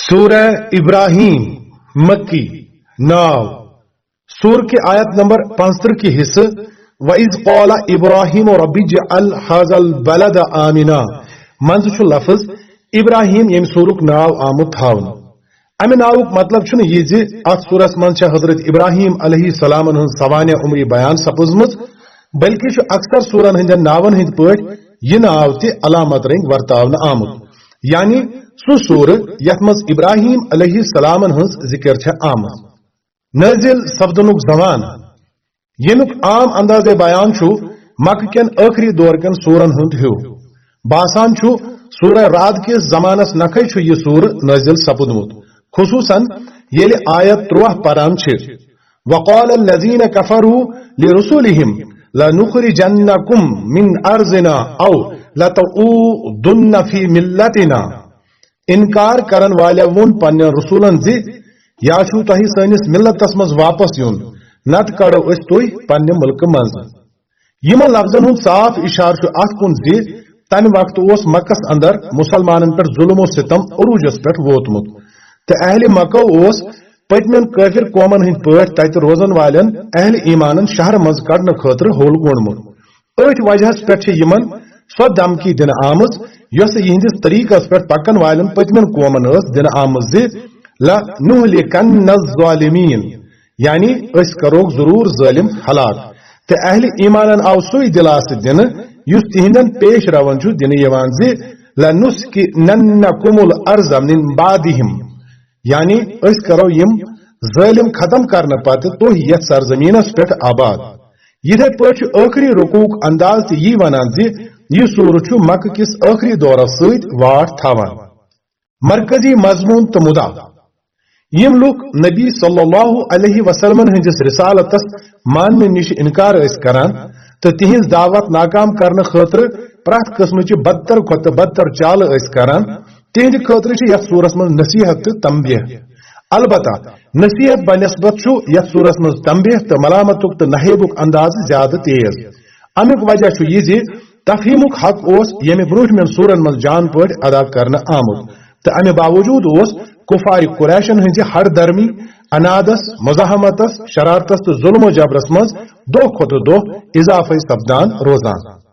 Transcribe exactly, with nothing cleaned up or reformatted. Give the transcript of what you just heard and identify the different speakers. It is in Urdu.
Speaker 1: سورہ ابراہیم مکی ناو سور کے آیت نمبر پانچتر کی حصہ وَإِذْ قَالَ إِبْرَاهِيمُ رَبِّ اجْعَلْ هَذَا الْبَلَدَ آمِنًا منز چھ لفظ ابراہیم یم سورک ناو آمد تھاون امہ ناوک مطلب چھن یہ زِ ات سورس من چھ حضرت ابراہیم علیہ السلام ہن سوانح عمری بیان سپزمت بلکہ چھ اکثر سورن ہندن ناون ہند پٹ یہ ناو تہ علامت رنگ ورتاون آمد یعنی سو سور یت مز ابراہیم علیہ السلام ہن ذکر چھ آمد نازل سپدنک زمان یمیک عام انداز بیان چھو مکہ کین آخری دور کن سورن ہند ہیو باسان چھو سورہ رعد کے زمانس نکھے چھو یہ سور نازل سپدمت خصوصاً یل آیت تروہ پران چھ وقال الذین کفروا لرسولهم لنخرجنکم من ارضنا او لتعودن فی ملتنا انکار کرن والے ون پنن رسولن زی یا چھو تہی سانس ملتس مز واپس یون نت کڑو اس توی پنن ملک مز یمن لفظن ہند صاف اشار چھ ات کن زی تمہ وقت اس مکس اندر مسلمانن پر ظلم و ستم عروجس پہ ووتمت تو اہل مکہ اس پتمن کافر قومن ہند پہ تت روزن والن اہل ایمانن شہر مز کڑنے خاطر ہول گونمت ات وجہ پہ یمن سو دمکی دن آمز یس یہندس طریقس پہ پکن والن پتمن قومن دن آمز زی لنہلکن الظالمین یعنی اس کروک ضرور ظالم ہلاک تو اہل ایمانن آو سوی دلاس دن یس تہندن پیش روان چھو دن یوان زی لنسکننکم الارض من بعدہم یعنی اس کرو یم ظالم ختم کرنے پتہ تو یت سرزمینس پہ آباد یہ پہ آخری رکوک انداز تہ یہ ونان زی یہ سور چھو مکہ کس آخری دورس ست واٹ تھاوان مرکزی مضمون تو مدعا یم لوگ نبی صلی اللہ علیہ وسلم ہندس رسالتس ماننے نش انکار اس کران تو تہذ دعوت ناکام کرنے خاطر پرت قسم چہ بدتر کھت بدتر چال اس کران تہند خاطر چھ یتھ سورس من نصیحت تو تنبیہ البتہ نصیحت بنسبت چھو یتھ سورس من تنبیہ تو ملامتک تو نہیبک انداز زیادہ تیز امیک وجہ چھ یہ زی تفہیمک حق اس یمہ برونٹ من سورن من جان پٹ ادا کرنے آمد تو امہ باوجود اس کفار قریشن ہنز ہر درمی انادس مزاحمتس شرارتس تو ظلم و جبرس مز دو کھت دو اضافہ سپدان روزان